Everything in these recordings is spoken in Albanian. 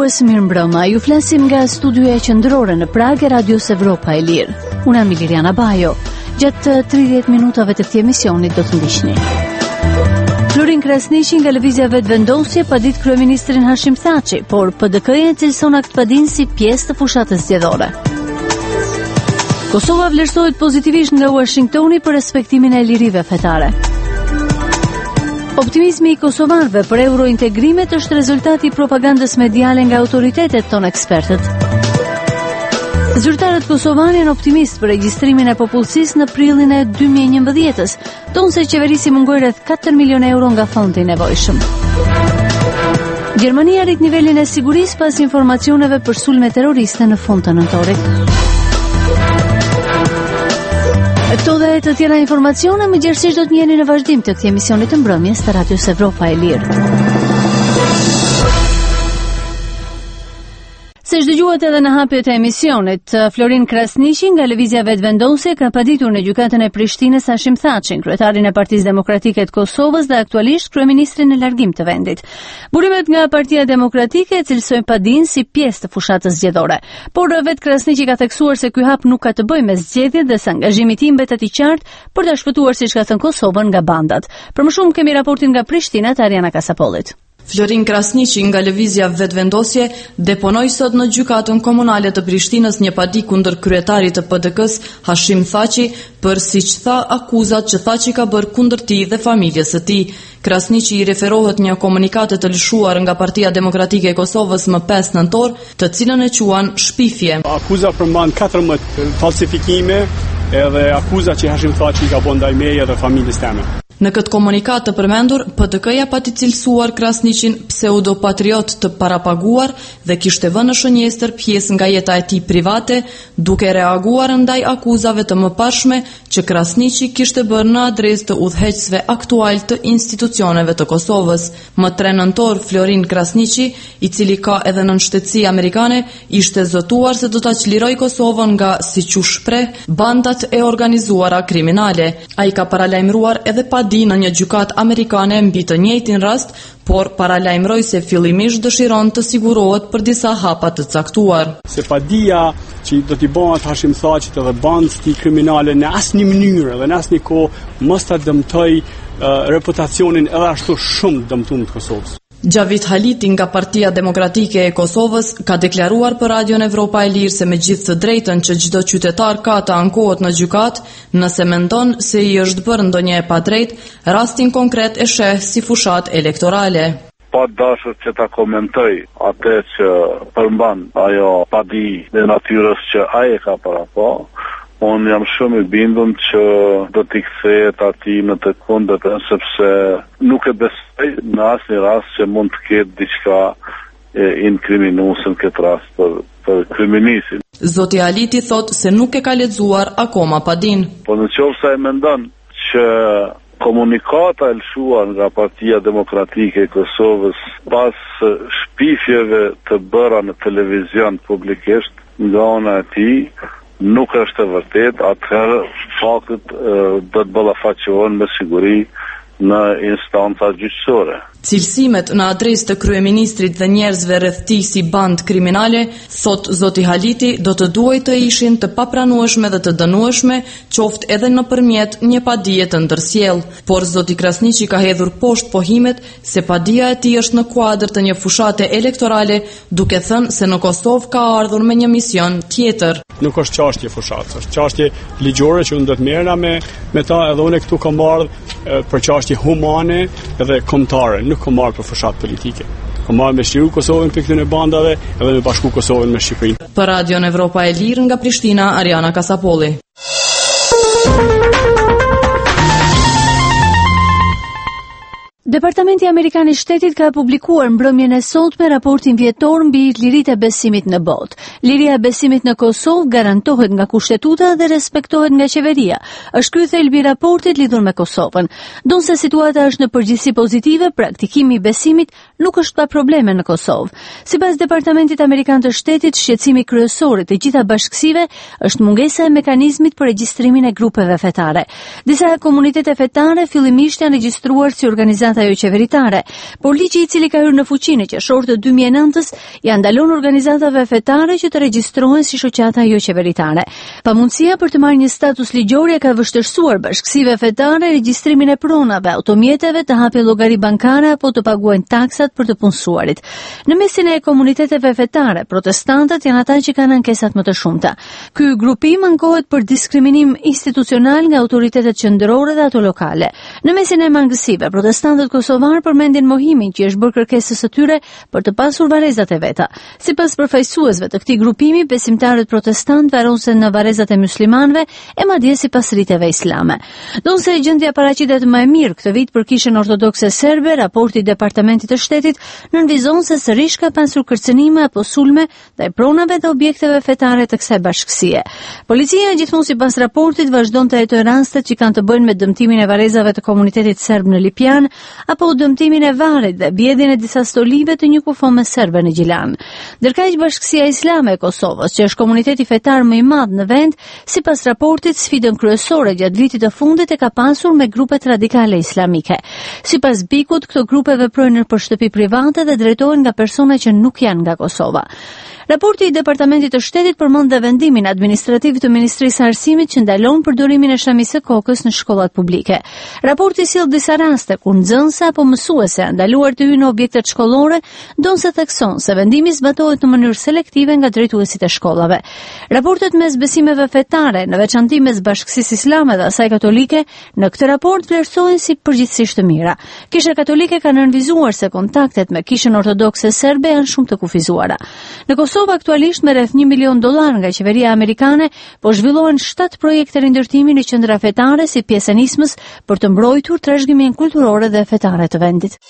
dëgjues, mirëmbrëma. Ju flasim nga studioja qendrore në Prag e Radios Evropa e Lirë. Unë jam Liliana Bajo. Gjatë 30 minutave të këtij emisioni do të ndiqni. Florin Krasniqi nga lëvizja vetëvendosje pa ditë kryeministrin Hashim Thaçi, por PDK-ja cilëson akt padin si pjesë të fushatës zgjedhore. Kosova vlerësohet pozitivisht nga Washingtoni për respektimin e lirive fetare. Optimizmi i kosovanëve për eurointegrimet është rezultati i propagandës mediale nga autoritetet, tonë ekspertët. Zyrtarët kosovanë janë optimist për regjistrimin e popullsisë në prillin e 2011-s, tonë se qeverisi mungoi rreth 4 milionë euro nga fondi i nevojshëm. Gjermania rrit nivelin e sigurisë pas informacioneve për sulme terroriste në fund të nëntorit. Këto dhe të tjera informacione më gjerësisht do të njeni në vazhdim të këtij emisioni të mbrëmjes të Radios Evropa e Lirë. Se dëgjuat edhe në hapjet e emisionit, Florin Krasniqi nga lëvizja vetëvendosje ka paditur në gjykatën e Prishtinës Hashim Thaçin, kryetarin e Partisë Demokratike të Kosovës dhe aktualisht kryeministrin në largim të vendit. Burimet nga Partia Demokratike cilësojnë padin si pjesë të fushatës zgjedhore, por vetë Krasniqi ka theksuar se ky hap nuk ka të bëjë me zgjedhjet dhe se angazhimi i tij mbetet i qartë për ta shpëtuar, siç ka thënë, Kosovën nga bandat. Për më shumë kemi raportin nga Prishtina të Ariana Kasapollit. Florin Krasniqi nga lëvizja vetëvendosje deponoi sot në gjykatën komunale të Prishtinës një padi kundër kryetarit të PDK-s Hashim Thaçi për, siç tha, akuzat që Thaçi ka bërë kundër tij dhe familjes së tij. Krasniqi i referohet një komunikate të lëshuar nga Partia Demokratike e Kosovës më 5 nëntor, të cilën e quan shpifje. Akuza përmban 14 falsifikime edhe akuza që Hashim Thaçi ka bërë ndaj meje dhe familjes teme. Në këtë komunikat të përmendur, PDK-ja pati cilësuar Krasniqin pseudopatriot të parapaguar dhe kishte vënë në shënjestër pjesë nga jeta e tij private, duke reaguar ndaj akuzave të mëparshme që Krasniqi kishte bërë në adresë të udhëheqësve aktual të institucioneve të Kosovës. Më 3 nëntor, Florin Krasniqi, i cili ka edhe nënshtetësi amerikane, ishte zotuar se do ta çliroj Kosovën nga, siç u shpreh, bandat e organizuara kriminale. Ai ka paralajmëruar edhe di në një gjykatë amerikane mbi të njëjtin rast, por paralajmëroi se fillimisht dëshiron të sigurohet për disa hapa të caktuar. Se padia që do t'i bëhet Hashim Thaçit edhe bandës tij kriminale në asnjë mënyrë dhe në asnjë kohë mos ta dëmtoj reputacionin edhe ashtu shumë dëmtuar të Kosovës. Gjavit Haliti nga Partia Demokratike e Kosovës ka deklaruar për Radion Evropa e Lirë se me gjithë të drejtën që çdo qytetar ka të ankohet në gjykatë, nëse mendon se i është bërë ndonjë e padrejtë, rastin konkret e sheh si fushat elektorale. Pa dashur që ta komentoj atë që përmban ajo padi dhe natyrës që ai e ka parapo, unë jam shumë i bindur që do t'i kthehet atij në të kundërtën, sepse nuk e besoj në asnjë rast që mund të ketë diçka inkriminuese në këtë rast për kryeministin. Zoti Aliti thot se nuk e ka lexuar akoma padin. Po nëse ai mendon që komunikata e lëshuar nga Partia Demokratike e Kosovës pas shpifjeve të bëra në televizion publikisht nga ana e tij nuk është e vërtet, atëherë faktet do të ballafaqohen me siguri në instanca gjyqësore. Cilësimet në adresë të kryeministrit dhe njerëzve rreth tij si bandë kriminale, thot zoti Haliti, do të duhej të ishin të papranueshme dhe të dënueshme, qoftë edhe nëpërmjet një padie të ndërsjellë. Por zoti Krasniqi ka hedhur poshtë pohimet se padia e tij është në kuadër të një fushate elektorale, duke thënë se në Kosovë ka ardhur me një mision tjetër. Nuk është çështje fushatës, është çështje ligjore që unë do të merrna me ta, edhe unë këtu kam ardhur për çështje humane dhe kombëtare, nuk kam marrë për fushat politike. Kam marrë me shqiru Kosovën për këtyre bandave edhe me bashku Kosovën me Shqipërinë. Për Radion Evropa e Lirë nga Prishtina, Ariana Kasapolli. Departamenti Amerikan i Shtetit ka publikuar mbrëmjen e sotme raportin vjetor mbi liritë e besimit në botë. Liria e besimit në Kosovë garantohet nga kushtetuta dhe respektohet nga qeveria. Është ky thelbi i raportit lidhur me Kosovën. Donse situata është në përgjithësi pozitive, praktikimi i besimit nuk është pa probleme në Kosovë. Sipas Departamentit Amerikan të Shtetit, shqetësimi kryesor i të gjitha bashkësive është mungesa e mekanizmit për regjistrimin e grupeve fetare. Disa komunitete fetare fillimisht janë regjistruar si organizata shoqata jo qeveritare, por ligji I cili ka hyrë në fuqi në qershor të 2009-s ja ndalon organizatave fetare që të regjistrohen si shoqata jo qeveritare. Pamundësia për të marrë një status ligjor ka vështirësuar bashkësive fetare regjistrimin e pronave, automjeteve, të hapin llogari bankare apo të paguajnë taksat për të punësuarit. Në mesin e komuniteteve fetare, protestantët janë ata që kanë ankesat më të shumta. Ky grupim ankohet për diskriminim institucional nga autoritetet qendrore dhe ato lokale. Në mesin e mangësive, protestantët kosovar përmendin mohimin që është bërë kërkesës së tyre për të pasur varrezat e veta. Sipas përfaqësuesve të këtij grupimi, besimtarët protestant varrosen në varrezat e muslimanëve e madje sipas riteve islame. Donse gjendja paraqitet më e mirë këtë vit për Kishën Ortodokse Serbe, raporti I Departamentit të Shtetit nënvizon se sërish ka pasur kërcënime apo sulme ndaj pronave dhe objekteve fetare të kësaj bashkësie. Policia gjithmonë sipas raportit vazhdon të hetojë rastet që kanë të bëjnë me dëmtimin e varrezave të komunitetit serb në Lipjan apo dëmtimin e varrit dhe bjedhjen e disa stolive të një kufome serbe në Gjilan. Ndërkaq Bashkësia Islame e Kosovës, që është komuniteti fetar më I madh në vend, sipas raportit sfidën kryesore gjatë vitit të fundit e ka pasur me grupet radikale islamike. Sipas BIK-ut, këto grupe veprojnë në përshtëpi private dhe drejtohen nga persona që nuk janë nga Kosova. Raporti I Departamentit të Shtetit përmend dhe vendimin administrativ të Ministrisë së Arsimit që ndalon përdorimin e shamisë së kokës në shkollat publike. Raporti sjell disa raste ku nxënëse apo mësuese janë ndaluar të hyjnë në objektet shkollore, ndonse thekson se vendimi zbatohet në mënyrë selektive nga drejtuesit e shkollave. Raportet mes besimeve fetare, në veçanti mes Bashkësisë Islame dhe asaj katolike, në këtë raport vlerësohen si përgjithsisht të mira. Kisha katolike ka nënvizuar se kontaktet me Kishën Ortodokse Serbe janë shumë të kufizuara. Në Kosovë aktualisht me rreth $1 milion nga qeveria amerikane, po zhvillohen 7 projekte rindërtimi në qendra fetare si pjesë e nismës për të mbrojtur trashëgiminë kulturore dhe fetare të vendit.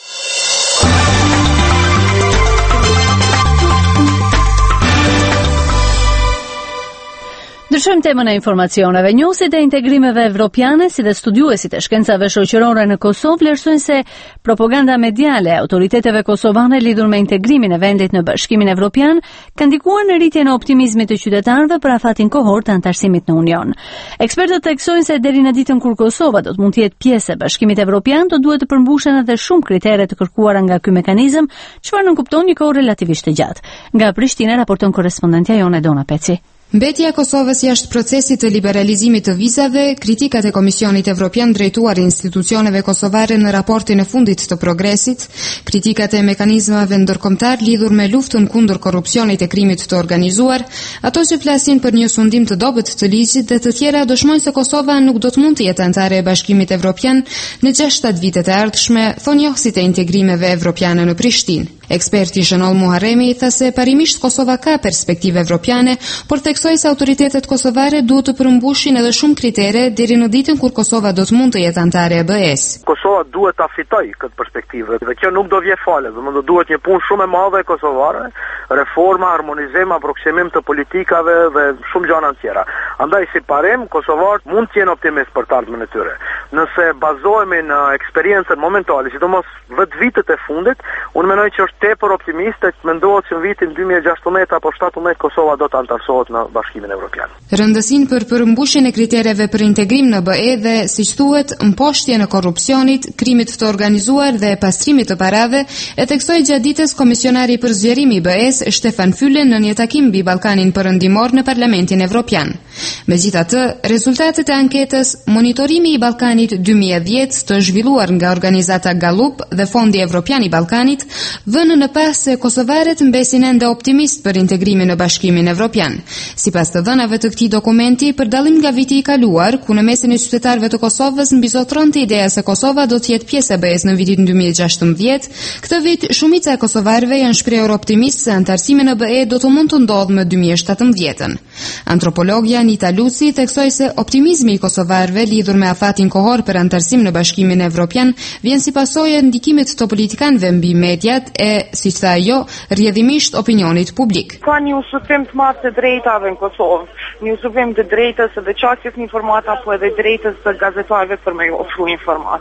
Ndryshojmë temën e informacioneve. Njohësit e integrimeve evropiane, si dhe studiuesit e shkencave shoqërore në Kosovë, vlerësojnë se propaganda mediale e autoriteteve kosovane lidhur me integrimin e vendit në Bashkimin Evropian ka ndikuar në rritjen e optimizmit të qytetarëve për afatin kohor të antarësimit në Union. Ekspertët theksojnë se deri në ditën kur Kosova do të mund të jetë pjesë e Bashkimit Evropian, do duhet të përmbushen edhe shumë kritere të kërkuara nga ky mekanizëm, çfarë nënkupton një kohë relativisht të gjatë. Nga Prishtina raporton korrespondentja jone Dona Peci. Mbetja e Kosovës jashtë procesit të liberalizimit të vizave, kritikat e Komisionit Evropian drejtuar institucioneve kosovare në raportin e fundit të progresit, kritikat e mekanizmave ndërkombëtar lidhur me luftën kundër korrupsionit e krimit të organizuar, ato që flasin për një sundim të dobët të ligjit dhe të tjera dëshmojnë se Kosova nuk do të mund të jetë anëtare e Bashkimit Evropian në 6-7 vitet e ardhshme, thonë njohësit e integrimeve evropiane në Prishtinë. Eksperti Shënoll Muharremi tha se parimisht Kosova ka perspektive evropiane, por theksoi se autoritetet kosovare duhet të përmbushin edhe shumë kritere deri në ditën kur Kosova do të mund të jetë anëtare e BE-s. Kosova duhet ta fitojë këtë perspektivë dhe kjo nuk do vje fale, do duhet një punë shumë e madhe kosovare, reforma, harmonizim, aproksimim të politikave dhe shumë gjëra tjera. Andaj si parim kosovarët mund të jenë optimist për të ardhmen e tyre. Nëse bazohemi në eksperiencën momentale, sidomos 10 vitet e fundit, unë mendoj që është tepër optimiste, mendohet që në vitin 2016 apo 2017 Kosova do të antarësohet në Bashkimin Evropian. Rëndësinë për përmbushjen e kritereve për integrim në BE dhe, siç thuhet, mposhtjen e korrupsionit, krimit të organizuar dhe pastrimit të parave, e theksoi gjatë ditës komisionari për zgjerim I BE-s Stefan Füle në një takim mbi Ballkanin Perëndimor në Parlamentin Evropian. Megjithatë, rezultatet e anketës Monitorimi I Ballkanit 2010 të zhvilluar nga organizata Gallup dhe Fondi Evropian I Ballkanit vënë në pas se kosovarët mbesin ende optimist për integrimin në Bashkimin Evropian. Sipas të dhënave të këtij dokumenti, për dallim nga viti I kaluar, ku në mesin e qytetarëve të Kosovës mbizotronte ideja se Kosova do të jetë pjesë e BE-s në vitin 2016, këtë vit shumica e kosovarëve janë shprehur optimist se antarësimi në BE do të mund të ndodhë më 2017. Antropologja Anita Luci theksoi se optimizmi I kosovarëve lidhur me afatin kohor për antarësim në Bashkimin Evropian vjen si pasojë e ndikimit të politikanëve mbi mediat e, siç tha ajo, rrjedhimisht opinionit publik. Ka një ushqim të madh të drejtave në Kosovë, një ushqim të drejtës së veçantë informata, po edhe drejtës së gazetarëve për me ofruar informata.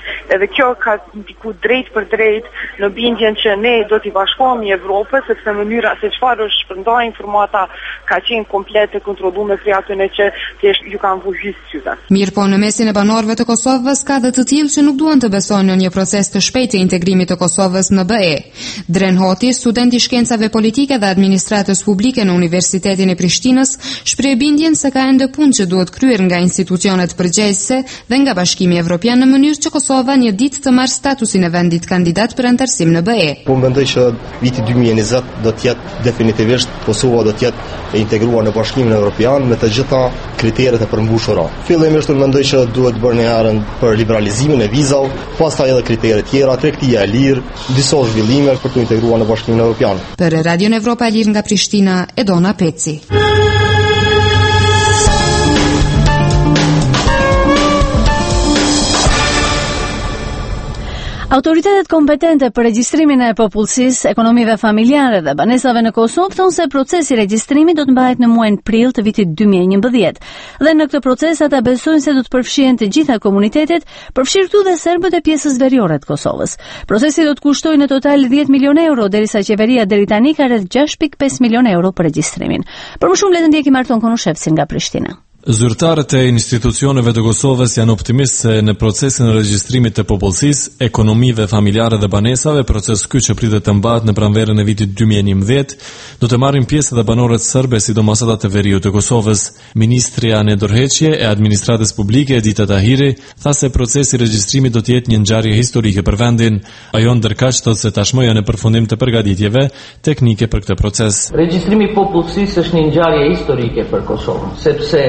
Edhe kjo ka ndiku drejt për drejt në bindjen që ne do t'i bashkohemi Evropës, sepse mënyra se çfarë është shpërndar informata ka qenë komplet e kontrolluar prej atyre që thjesht ju kanë vu gjysë syve. Mirë po, në mesin e banorëve të Kosovës ka dhe të tillë që nuk duan të besojnë në një proces të shpejtë të integrimit të Kosovës në BE. Dren Hoti, student i shkencave politike dhe administratës publike në Universitetin e Prishtinës, shpreh bindjen se ka ende punë që duhet kryer nga institucionet përgjegjëse dhe nga Bashkimi Evropian në mënyrë që Kosova një ditë të marrë statusin e vendit kandidat për antarësim në BE. Po mendoj që viti 2020 do të jetë definitivisht Kosova do të jetë e integruar në Bashkimin Evropian me të gjitha kriteret e përmbushura. Fillimisht mendoj që duhet bërë një herë për liberalizimin e vizave, pastaj edhe kriteret tjera, tregtia e lirë, disa zhvillime për të integruar në Bashkimin Evropian. Për Radion Evropa e Lirë nga Prishtina, Edona Peci. Autoritetet kompetente për regjistrimin e popullsisë, ekonomive familjare dhe banesave në Kosovë thonë se procesi i regjistrimit do të mbahet në muajin prill të vitit 2011. Dhe në këtë proces ata besojnë se do të përfshihen të gjitha komunitetet, përfshirë këtu dhe serbët e pjesës veriore të Kosovës. Procesi do të kushtojë në total 10 milion euro, derisa qeveria deri tani ka rreth 6.5 milion euro për regjistrimin. Për më shumë le të ndjekim Arton Konushevcin nga Prishtina. Zyrtarët e institucioneve të Kosovës janë optimistë se në procesin e regjistrimit të popullsisë, ekonomive familjare dhe banesave, proces ky që pritet të mbahet në pranverën e vitit 2011, do të marrin pjesë edhe banorët serbe, sidomos ata të veriut të Kosovës. Ministria në dorëheqje e administratës publike Edita Tahiri tha se procesi i regjistrimit do të jetë një ngjarje historike për vendin. Ajo ndërkaq thotë se tashmë janë në përfundim të përgatitjeve teknike për këtë proces. Regjistrimi i popullsisë është një ngjarje historike për Kosovën, sepse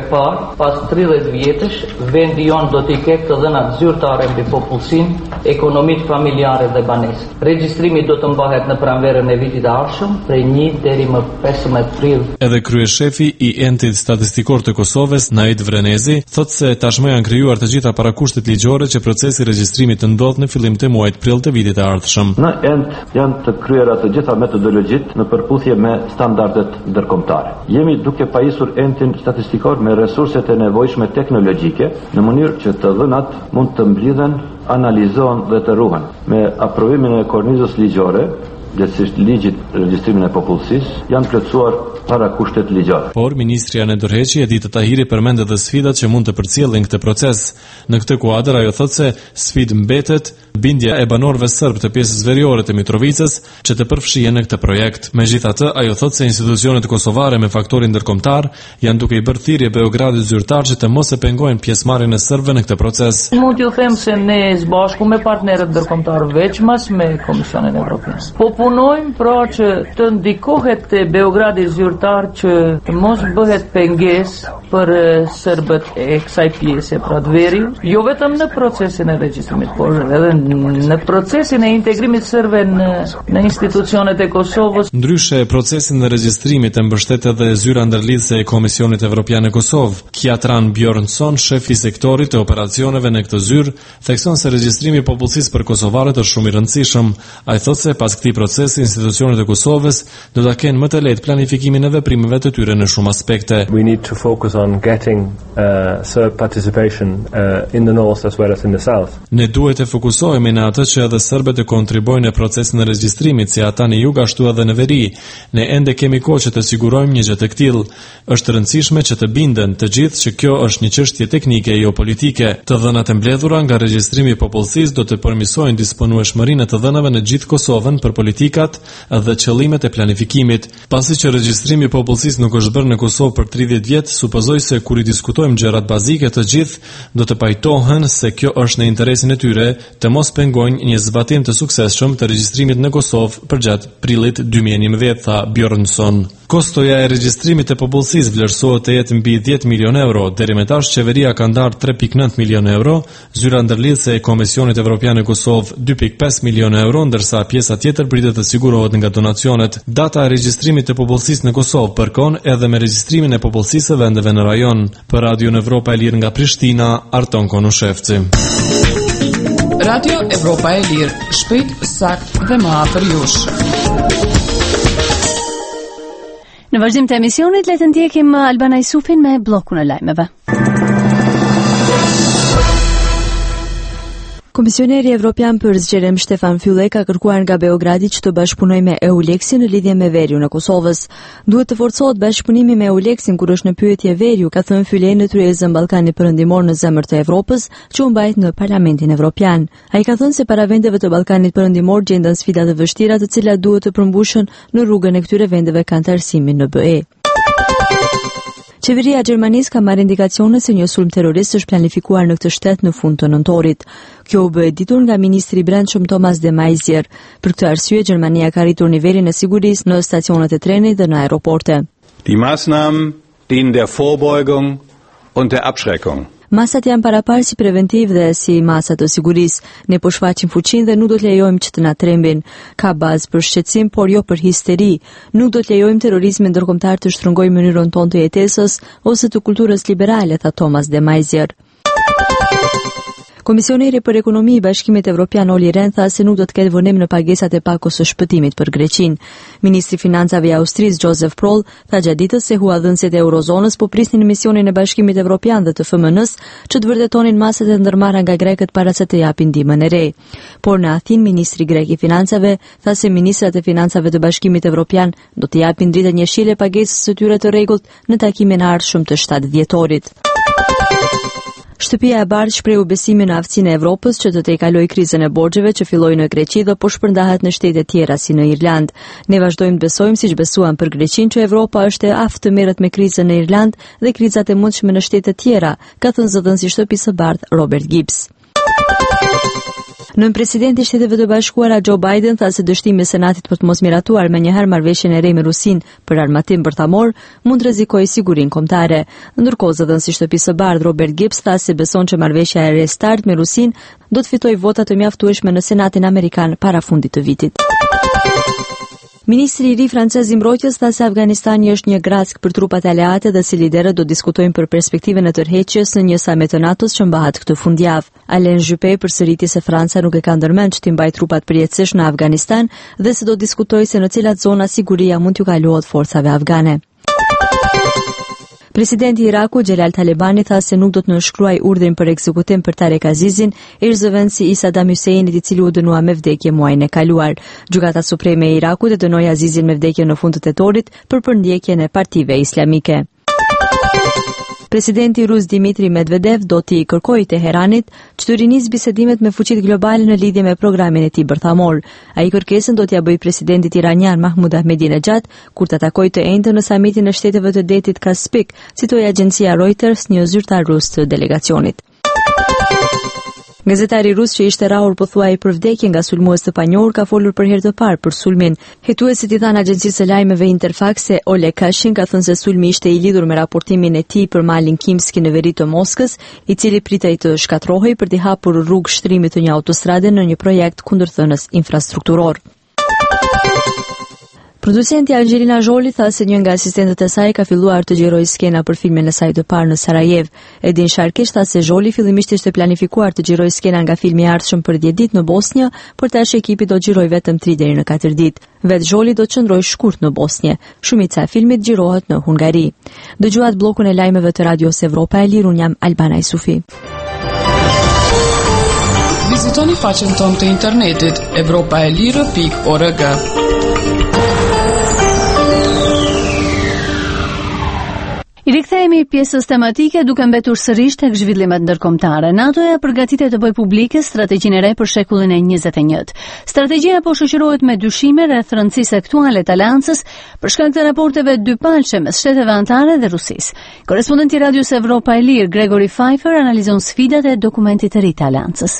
pas 30 vjetësh, vendi jonë do t'i ketë të dhënat zyrtare mbi popullsinë, ekonomitë familjare dhe banesë. Regjistrimi do të mbahet në pranverën e vitit të ardhshëm, prej 1 deri më 15 prill. Edhe kryeshefi i entit statistikor të Kosovës, Naid Vrenezi, thotë se tashmë janë krijuar të gjitha parakushtet ligjore që procesi i regjistrimit të ndodhë në fillim të muajit prill të vitit të ardhshëm. Në ent janë të kryera të gjitha metodologjitë në përputhje me standardet ndërkombëtare. Jemi duke pajisur entin statistikor me resurset e nevojshme teknologjike në mënyrë që të dhënat mund të mblidhen, analizohen dhe të ruhen. Me aprovimin e kornizës ligjore, gjithsesi ligjit regjistrimin e popullsisë, janë plotësuar parakushtet ligjore. Por ministria në dorëheqje Edita Tahiri përmend edhe sfidat që mund të përcjellin këtë proces. Në këtë kuadër ajo thotë se sfidë mbetet bindja e banorëve serb të pjesës veriore të Mitrovicës që të përfshihen në këtë projekt. Megjithatë, ajo thotë se institucionet kosovare me faktorin ndërkombëtar janë duke i bërë thirrje Beogradit zyrtar që të mos e pengojnë pjesëmarrjen e serbëve në këtë proces. Mund t'ju them se ne së bashku me partnerët ndërkombëtar veçmas me Komisionin Evropian. Po punojmë pra që të ndikohet te Beogradi zyrtar që të mos bëhet pengesë për serbët e kësaj pjese pra të veriut, jo vetëm në procesin e regjistrimit, por edhe në procesin e integrimit serbe në institucionet e Kosovës. Ndryshe, procesin e regjistrimit e mbështet edhe zyra ndërlidhëse e Komisionit Evropian në Kosovë. Kjatran Bjornson, shef i sektorit të operacioneve në këtë zyrë, thekson se regjistrimi i popullsisë për kosovarët është shumë i rëndësishëm. Ai thotë se pas këtij procesi institucionet e Kosovës do ta kenë më të lehtë planifikimin e veprimeve të tyre në shumë aspekte. We need to focus on getting Serb participation in the north as well as in the south. Ne duhet të fokusohemi në atë që edhe serbët të kontribuojnë në procesin e regjistrimit, si ata në jug ashtu edhe në veri. Ne ende kemi kohë që të sigurojmë një gjë të tillë. Është rëndësishme që të binden të gjithë që kjo është një çështje teknike jo politike. Të dhënat e mbledhura nga regjistrimi i popullsisë do të përmirësojnë disponueshmërinë e të dhënave në gjithë Kosovën për politikat dhe qëllimet e planifikimit. Pasi që regjistrimi i popullsisë nuk është bërë në Kosovë për 30 vjet, supozoj se kur i diskutojmë gjërat bazike të gjithë do të pajtohen se kjo është në interesin e tyre të mos pengojnë një zbatim të suksesshëm të regjistrimit në Kosovë përgjatë prillit 2011, tha Bjornson. Kostoja e regjistrimit të popullsisë vlerësohet të jetë mbi 10 milion euro, deri më tash qeveria ka ndarë 3.9 milion euro, zyra ndërlidhëse e Komisionit Evropian në Kosovë 2.5 milion euro, ndërsa pjesa tjetër pritet të sigurohet nga donacionet. Data e regjistrimit të popullsisë në Kosovë përkon edhe me regjistrimin e popullsisë së vendeve në rajon. Për Radio Evropa e Lirë nga Prishtina, Arton Konushevci. Radio Evropa e Lirë, shpejt, sakt dhe më afër jush. Në vazhdim të emisionit, le të ndjekim Albana Isufin me blokun e lajmeve. Komisioneri Evropian për zgjerim Stefan Füle ka kërkuar nga Beogradi që të bashkëpunojë me EULEX-in në lidhje me veriun e Kosovës. Duhet të forcohet bashkëpunimi me EULEX-in kur është në pyetje veriu, ka thënë Füle në tryezën Ballkani Perëndimor në zemër të Evropës, që u mbajt në Parlamentin Evropian. Ai ka thënë se para vendeve të Ballkanit Perëndimor gjenden sfida të vështira, të cilat duhet të përmbushën në rrugën e këtyre vendeve kanë të arsimin në BE. Qeveria e Gjermanisë ka marrë indikacione se një sulm terrorist është planifikuar në këtë shtet në fund të nëntorit. Kjo u bë e ditur nga ministri i Brendshëm Thomas de Maizière. Për këtë arsye, Gjermania ka rritur nivelin e sigurisë në stacionet e trenit dhe në aeroporte. Die Maßnahmen dienen der Vorbeugung und der Abschreckung. Masat janë parapar si preventiv dhe si masa të sigurisë. Ne po shfaqim fuqinë dhe nuk do të lejojmë që të na trembin. Ka bazë për shqetësim, por jo për histeri. Nuk do të lejojmë terrorizmin ndërkombëtar të shtrëngojë mënyrën tonë të jetesës ose të kulturës liberale, tha Thomas de Maizière. Komisioneri për ekonomi i Bashkimit Evropian Olli Rehn tha se nuk do të ketë vonim në pagesat e pakos së shpëtimit për Greqinë. Ministri i Financave i Austrisë Joseph Proll tha gjatë ditës se huadhënësit e Eurozonës po prisnin misionin e Bashkimit Evropian dhe të FMN-s që të vërtetonin masat e ndërmarra nga grekët para se të japin ndihmën e re. Por në Athinë, ministri grek i Financave tha se ministrat e financave të Bashkimit Evropian do të japin dritën njëshile pagesës së tyre të rregullt në takimin e ardhshëm të 7 dhjetorit. Shtëpia e Bardhë shprehu besimin në aftësinë e Evropës që të tejkalojë krizën e borxheve që filloi në Greqi dhe po shpërndahet në shtete tjera si në Irland. Ne vazhdojmë të besojmë siç besuam për Greqinë që Evropa është e aftë të merret me krizën në Irland dhe krizat e mundshme në shtete tjera, ka thënë zëdhënësi i Shtëpisë së Bardhë Robert Gibbs. Nën presidenti i Shteteve të Bashkuara Joe Biden tha se dështimi i Senatit për të mos miratuar me njëherë marrëveshjen e re me Rusinë për armatim bërthamor mund të rrezikojë sigurinë kombëtare. Ndërkohë zëdhënësi i Shtëpisë së Bardhë Robert Gibbs tha se beson që marrëveshja e re start me Rusinë do të fitojë vota të mjaftueshme në Senatin amerikan para fundit të vitit. Ministri i ri francez i mbrojtjes tha se Afganistani është një grack për trupat aleate dhe se liderët do diskutojnë për perspektiven e tërheqjes në një summit të NATO-s që mbahet këtë fundjavë. Alain Juppé përsëriti se Franca nuk e ka ndërmend që të mbajë trupat përjetësisht në Afganistan dhe se do diskutojë se në cilat zona siguria mund t'ju kalohet forcave afgane. Presidenti i Irakut Xhelal Talibani tha se nuk do të nënshkruajë urdhrin për ekzekutim për Tarek Azizin, ish-zëvendësi i Saddam Huseinit i cili u dënua me vdekje muajin e kaluar. Gjykata Supreme e Irakut e dënoi Azizin me vdekje në fund të tetorit për përndjekjen e partive islamike. Presidenti rus Dmitri Medvedev do t'i kërkojë Teheranit që të rinisë bisedimet me fuqitë globale në lidhje me programin e tij bërthamor. Ai kërkesën do t'ia bëjë presidentit iranian Mahmoud Ahmadinejad kur të takojë të njëjtën në samitin e shteteve të detit Kaspik, citoi agjencia Reuters një zyrtar rus të delegacionit. Gazetari rus që ishte rrahur pothuaj për vdekje nga sulmues të panjohur ka folur për herë të parë për sulmin. Hetuesit i thanë agjencisë së lajmeve Interfax se Oleg Kashin ka thënë se sulmi ishte i lidhur me raportimin e tij për malin Kimski në veri të Moskës, i cili pritej të shkatërrohej për t'i hapur rrugë shtrimit të një autostrade në një projekt kundërthënës infrastrukturor. Producenti Angelina Jolie tha se një nga asistentët e saj ka filluar të gjirojë skena për filmin e saj të parë në Sarajevo. Edin Sharkish tha se Jolie fillimisht ishte planifikuar të gjirojë skena nga filmi i ardhshëm për 10 ditë në Bosnjë, por tash ekipi do gjirojë vetëm 3 deri në 4 ditë. Vetë Jolie do të qëndrojë shkurt në Bosnjë. Shumica e filmit gjirohet në Hungari. Dëgjuat bllokun e lajmeve të Radios Evropa e Lirë, un jam Albana Isufi. Vizitoni faqen tonë të internetit europaelire.org. I rikthehemi pjesës tematike duke mbetur sërish tek zhvillimet ndërkombëtare. NATO-ja përgatitet të bëjë publike strategjinë e re për shekullin e 21. Strategjia po shoqërohet me dyshime rreth rëndësisë aktuale të aleancës për shkak të raporteve dypalçe mes shteteve anëtare dhe Rusisë. Korrespondenti i Radios Evropa e Lirë, Gregory Pfeiffer, analizon sfidat e dokumentit të ri të aleancës.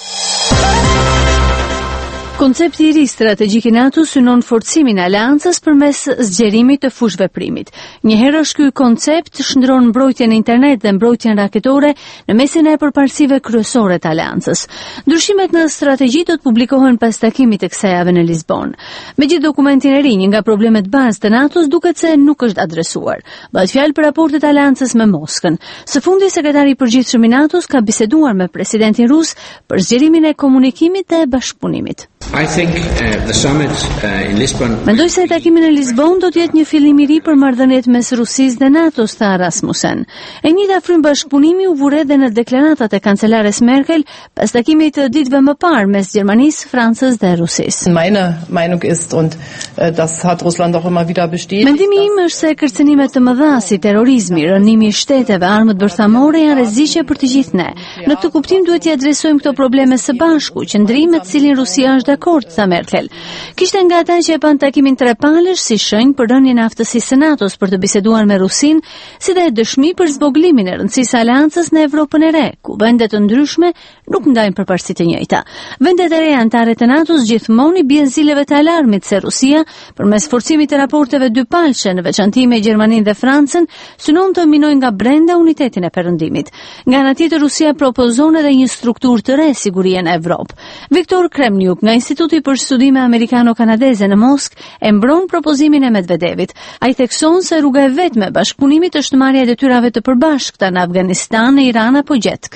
Koncepti i ri strategjik i NATO synon forcimin e aleancës përmes zgjerimit të fushveprimit. Njëherë është ky koncept shndron mbrojtjen e internet dhe mbrojtjen raketore në mesin e përparësive kryesore të aleancës. Ndryshimet në strategji do të publikohen pas takimit të kësaj jave në Lisbon. Megjithë dokumentin e ri, një nga problemet bazë të NATO-s duket se nuk është adresuar. Bëhet fjalë për raportet e aleancës me Moskën. Së fundi sekretari i përgjithshëm i NATO-s ka biseduar me presidentin rus për zgjerimin e komunikimit dhe bashkëpunimit. I think the summit in Lisbon. Mendoj se takimi në Lisbon do të jetë një fillim I ri për marrëdhëniet mes Rusisë dhe NATO-s, tha Rasmussen. E njëjta frym bashkëpunimi u vure edhe në deklaratat e kancelares Merkel pas takimit të ditëve më parë mes Gjermanisë, Francës dhe Rusisë. Meine Meinung ist und das hat Russland auch immer wieder bestätigt. Mendimi im është se kërcënimet të mëdha si terrorizmi, rënimi I shteteve, armët bërthamore janë rreziqe për të gjithë ne. Në këtë kuptim duhet t'i adresojmë këto probleme së bashku, qëndrim me të cilin Rusia është dakord, tha Merkel. Kishte nga ata që e pan takimin trepalësh si shenjë për rënien e aftësisë së NATO-s për të biseduar me Rusin, si dhe dëshmi për zvoglimin e rëndësisë së aleancës në Evropën e re, ku vende të ndryshme nuk ndajnë përparësi të njëjta. Vendet e reja anëtare të NATO-s gjithmonë I bien zileve të alarmit se Rusia, përmes forcimit të raporteve dypalëshe në veçanti me Gjermaninë dhe Francën, synon të minojë nga brenda unitetin e perëndimit. Nga ana tjetër Rusia propozon edhe një strukturë të re sigurie në Evropë. Viktor Kremniuk nga Instituti për studime amerikano-kanadeze në Moskë e mbron propozimin e Medvedevit. Ai thekson se rruga e vetme e bashkëpunimit është marrja e detyrave të përbashkëta në Afganistan, në Iran apo Gjetk.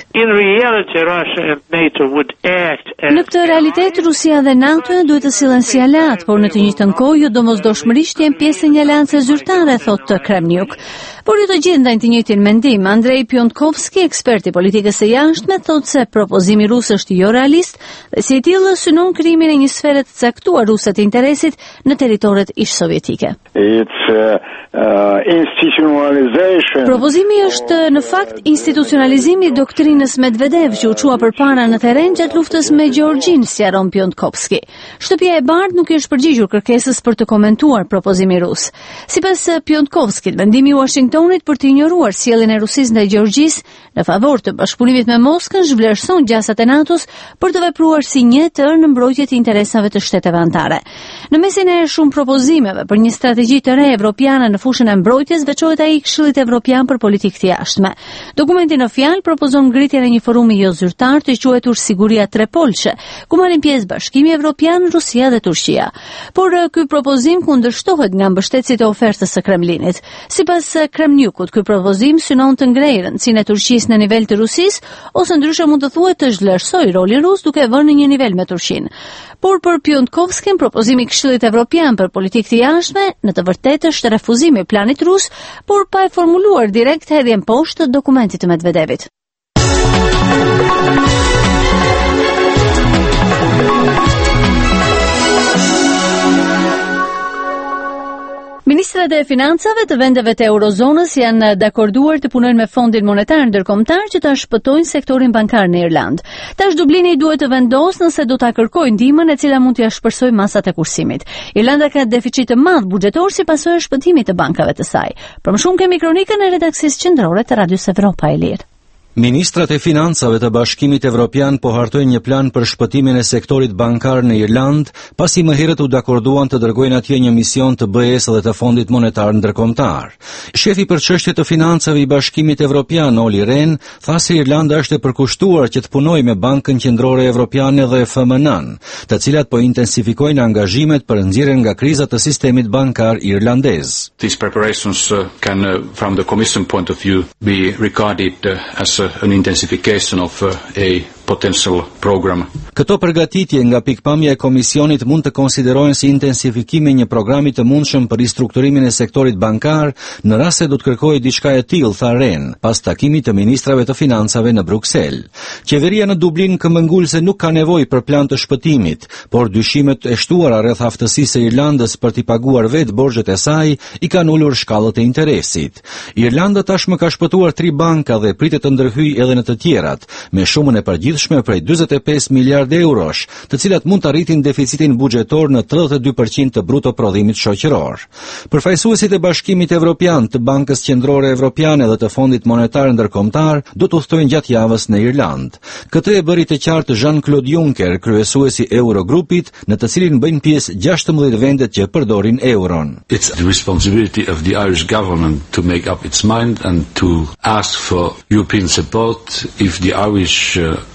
Në këtë realitet Rusia dhe NATO duhet të sillen si aleat, por në të njëjtën kohë jo domosdoshmërisht janë pjesë e një aleance zyrtare, thotë Kremniuk. Por jo të gjithë ndajnë të njëjtin mendim. Andrei Piontkovski, ekspert I politikës së jashtme, thotë se propozimi rus është jo realist dhe si I tillë synon krijimin e një sfere të caktuar ruse të interesit në territoret ish sovjetike. Propozimi është në fakt institucionalizimi I doktrinës Medvedev që u çua përpara në terren gjatë luftës me Gjeorgjin, sqaron Piontkovski. Shtëpia e Bardhë nuk I është përgjigjur kërkesës për të komentuar propozimin rus. Sipas Piontkovskit, vendimi I Washingtonit për të injoruar sjelljen e Rusisë ndaj Gjeorgjisë në favor të bashkëpunimit me Moskën zhvlerëson gjasat e NATO-s për të vepruar si një tër në mbrojtje të interesave të shteteve anëtare. Në mesin e shumë propozimeve për një strategji të re evropiane në fushën e mbrojtjes veçohet ai I Këshillit Evropian për politikë të jashtme. Dokumenti në fjalë propozon ngritjen e një forumi jo zyrtar të quajtur Siguria Trepolshe, ku marrin pjesë Bashkimi Evropian, Rusia dhe Turqia. Por ky propozim kundërshtohet nga mbështetësit e ofertës së Kremlinit. Sipas Kremniukut, ky propozim synon të ngrejë rëndësinë e Turqisë në nivel të Rusisë, ose ndryshe mund të thuhet të zhvlerësojë rolin rus duke vënë në një nivel me Turqinë. Por për Piontkovskin, propozimi I Këshillit Evropian për politikë të jashtme në të vërtetë është refuzimi I planit rus, por pa e formuluar direkt hedhjen poshtë të dokumentit të Medvedevit. Ministrat e financave të vendeve të eurozonës janë dakorduar të punojnë me Fondin Monetar Ndërkombëtar që ta shpëtojnë sektorin bankar në Irlandë. Tash Dublini duhet të vendosë nëse do ta kërkojë ndihmën e cila mund t'ia shpërsojë masat e kursimit. Irlanda ka deficit të madh buxhetor si pasojë e shpëtimit të bankave të saj. Për më shumë kemi kronikën e redaksisë qendrore të Radios Evropa e Lirë. Ministrat e financave të Bashkimit Evropian po hartojnë një plan për shpëtimin e sektorit bankar në Irland, pasi më herët u dakorduan të dërgojnë atje një mision të BE-s dhe të Fondit Monetar Ndërkombëtar. Shefi për çështjet të financave I Bashkimit Evropian, Olli Rehn, tha se Irlanda është e përkushtuar që të punojë me Bankën Qendrore Evropiane dhe FMN, të cilat po intensifikojnë angazhimet për nxjerrjen nga kriza të sistemit bankar irlandez. These preparations can, from the Commission point of view, be regarded as an intensification of a potential program. Këto përgatitje nga pikpamja e Komisionit mund të konsiderohen si intensifikimi I një programi të mundshëm për ristrukturimin e sektorit bankar në rast se do të kërkojë diçka e tillë, tha Rehn, pas takimit të ministrave të financave në Bruksel. Qeveria në Dublin këmbëngul se nuk ka nevojë për plan të shpëtimit, por dyshimet e shtuara rreth aftësisë së Irlandës për t'i paguar vetë borxhet e saj I kanë ulur shkallët e interesit. Irlanda tashmë ka shpëtuar 3 banka dhe pritet të ndërhyjë edhe në të tjerat, me shumën e përgjithshme prej 45 miliardë eurosh, të cilat mund të arritin deficitin buxhetor në 32% të bruto prodhimit shoqëror. Përfaqësuesit e Bashkimit Evropian, të Bankës Qendrore Evropiane dhe të Fondit Monetar Ndërkombëtar do të udhtojnë gjatë javës në Irland. Këtë e bëri të qartë Jean-Claude Juncker, kryesuesi Eurogrupit, në të cilin bëjnë pjesë 16 vendet që përdorin euron. It's the responsibility of the Irish government to make up its mind and to ask for European support if the Irish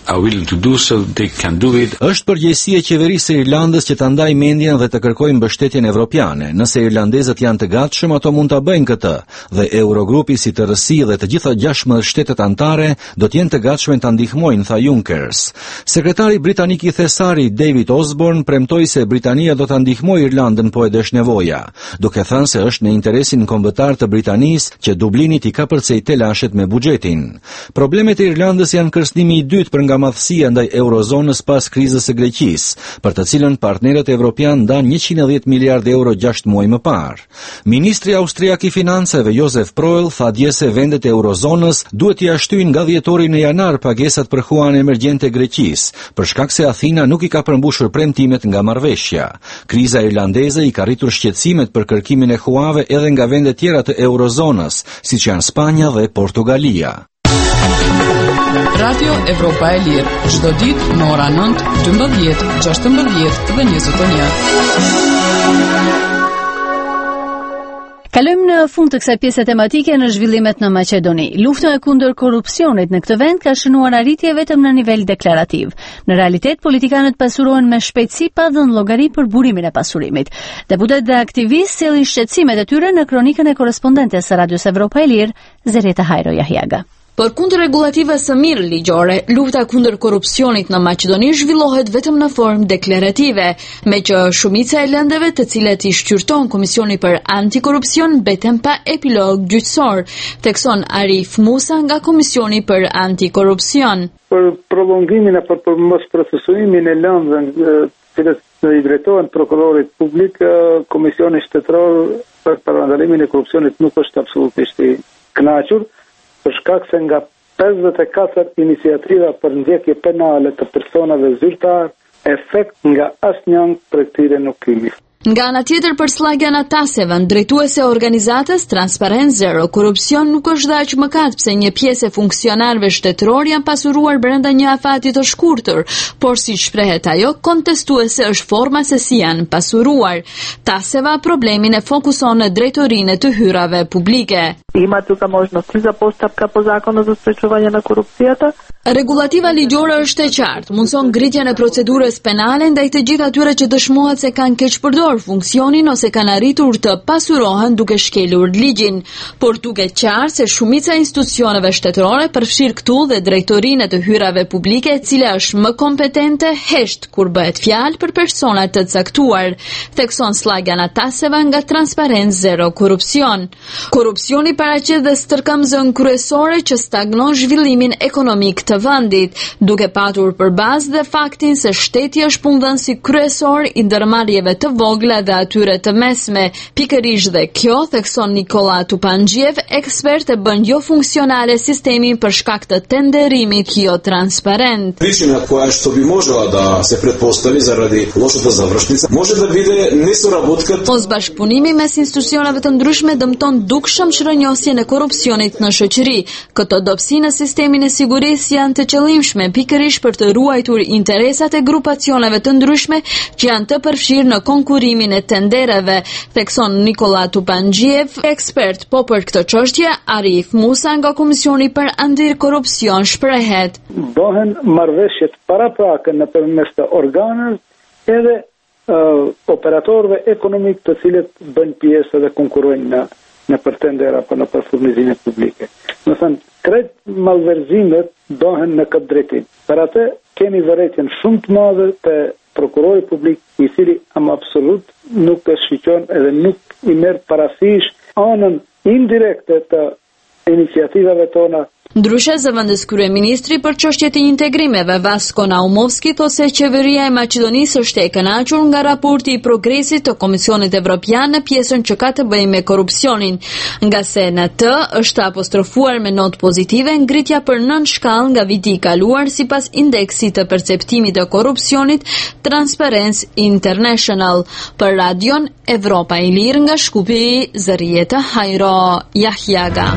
are willing to do so, they can do it. Është përgjegjësi e qeverisë së Irlandës që ta ndajë mendjen dhe të kërkojë mbështetjen evropiane. Nëse irlandezët janë të gatshëm, ato mund ta bëjnë këtë, dhe Eurogrupi si tërësi dhe të gjitha 16 shtetet anëtare do të jenë të gatshme ta ndihmojnë, tha Junckers. Sekretari britanik i Thesari, David Osborne, premtoi se Britania do ta ndihmojë Irlandën po e desh nevoja, duke thënë se është në interesin kombëtar të Britanisë që Dublinit i kapërcej telashet me buxhetin. Problemet e Irlandës janë kërcënimi i dytë për ngamadhësia ndaj eurozonës pas krizës së Greqisë, për të cilën partnerët evropian ndan 110 miliardë euro 6 muaj më parë. Ministri austriak i financave Josef Proel tha dje se vendet e eurozonës duhet t'i shtyjnë nga dhjetori në janar pagesat për huan emergjente Greqisë, për shkak se Athina nuk i ka përmbushur premtimet nga marrëveshja. Kriza irlandeze i ka rritur shqetësimet për kërkimin e huave edhe nga vende tjera të eurozonës, siç janë Spanja dhe Portugalia. Radio Evropa e Lirë, çdo ditë në ora 9, 12, 16 dhe 21. Kalojmë në fund të kësaj pjese tematike në zhvillimet në Maqedoni. Lufta e kundër korrupsionit në këtë vend ka shënuar arritje vetëm në nivel deklarativ. Në realitet, politikanët pasurohen me shpejtësi pa dhënë llogari për burimin e pasurimit. Deputet dhe aktivistë sjellin shqetësimet e tyre në kronikën e korrespondentes së Radios Evropa e Lirë, Zereta Hajro Jahjaga. Për kundër regulative së mirë ligjore, lufta kundër korrupsionit në Maqedoni zhvillohet vetëm në formë deklarative, me që shumica e lëndeve të cilat i shqyrton Komisioni për Antikorrupsion beten pa epilog gjyqësor, thekson Arif Musa nga Komisioni për Antikorrupsion. Për prolongimin e për mos procesuimin e lëndëve që i drejtohen prokurorit publik, Komisioni shtetëror për parandalimin e korrupsionit nuk është absolutisht i kënaqur, për shkak se nga 54 iniciativa për ndjekje penale të personave zyrtar, efekt nga asnjë prej tyre nuk kemi. Nga ana tjetër, për Slagjana Ataseva, drejtuese e organizatës Transparent Zero Korrupsion, nuk është dhe aq mëkat pse një pjesë e funksionarëve shtetëror janë pasuruar brenda një afati të shkurtër, por si shprehet ajo, kontestuese është forma se si janë pasuruar. Taseva problemin e fokuson në drejtorinë e të hyrave publike. Ima tuka možnosti za postupka po zakonu za sprečavanje na korupcijata? Regulativa ligjore është e qartë, mundson ngritjen e procedurës penale ndaj të gjithë atyre që dëshmohet se kanë keq përdorur funksionin ose kanë arritur të pasurohen duke shkelur ligjin, por duket qartë se shumica e institucioneve shtetërore, përfshirë këtu dhe drejtorinë e të hyrave publike, e cila është më kompetente hesht kur bëhet fjalë për persona të caktuar, thekson Slagjana Ataseva nga Transparent Zero Korrupsion. Korrupsioni paraqet dhe stërkëmbëzën kryesore që stagnon zhvillimin ekonomik të vendit, duke patur për bazë dhe faktin se shteti është punëdhënësi kryesor i ndërmarrjeve të vogla dhe atyre të mesme. Pikërisht dhe kjo, thekson Nikola Tupangjiev, ekspert, e bën jo funksionale sistemin për shkak të tenderimit jo transparent. Причина која што би можела да се претпостави заради лошата завршница може да биде несоработката. Mosbashkëpunimi mes institucioneve të ndryshme dëmton dukshëm çrënjosjen e korrupsionit në shoqëri. Këto dobësi në sistemin e sigurisë janë të qëllimshme pikërisht për të ruajtur interesat e grupacioneve të ndryshme që janë të përfshirë në konkurimin e tendereve, thekson Nikola Tupangjiev, ekspert po për këtë çështje. Arif Musa nga Komisioni për Antikorrupsion shprehet. Bëhen marrëveshjet paraprake nëpërmes të organeve edhe operatorëve ekonomik të cilët bën pjesë dhe konkurrojnë në për tendera apo në për furnizime publike. Do të thënë, krejt malverzimet bëhen në këtë drejtim. Për atë kemi vërejtjen shumë të madhe të prokurori publik, i cili absolut nuk e shqyqon edhe nuk i merr parasysh anën indirekte të iniciativave tona. Ndryshe, zëvendës kryeministri për çështjet e integrimeve Vasko Naumovski thotë se qeveria e Maqedonisë është e kënaqur nga raporti i progresit të Komisionit Evropian në pjesën që ka të bëjë me korrupsionin, nga se në të është apostrofuar me notë pozitive ngritja për 9 shkallë nga viti i kaluar sipas indeksit të perceptimit të korrupsionit Transparency International. Për Radion Evropa e Lirë nga Shkupi, Zërieta Hajro Jahjaga.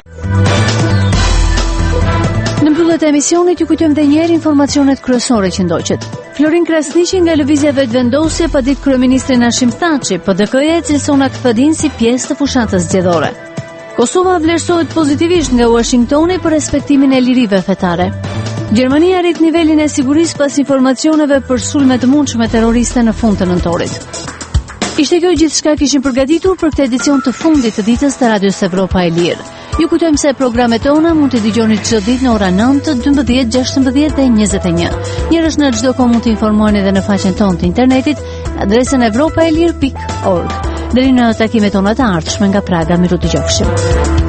Në mbyllet e emisionit ju kujtojmë edhe një herë informacionet kryesore që ndoqet. Florin Krasniqi nga lëvizja vetëvendosje pa ditë kryeministrin Hashim Thaçi, PD-ja e cilëson Akfadin si pjesë të fushatës zgjedhore. Kosova vlerësohet pozitivisht nga Washingtoni për respektimin e lirive fetare. Gjermania rrit nivelin e sigurisë pas informacioneve për sulme të mundshme terroriste në fund të nëntorit. Ishte kjo gjithçka kishim përgatitur për këtë edicion të fundit të ditës të Radios Evropa e Lirë. Ju kujtojmë se programet tona mund të dëgjoni çdo ditë në ora 9, 12, 16 dhe 21. Njerëz në çdo kohë mund të informoheni edhe në faqen tonë të internetit, adresën evropaelir.org. Deri në takimet tona të ardhshme nga Praga, miru dëgjofshim.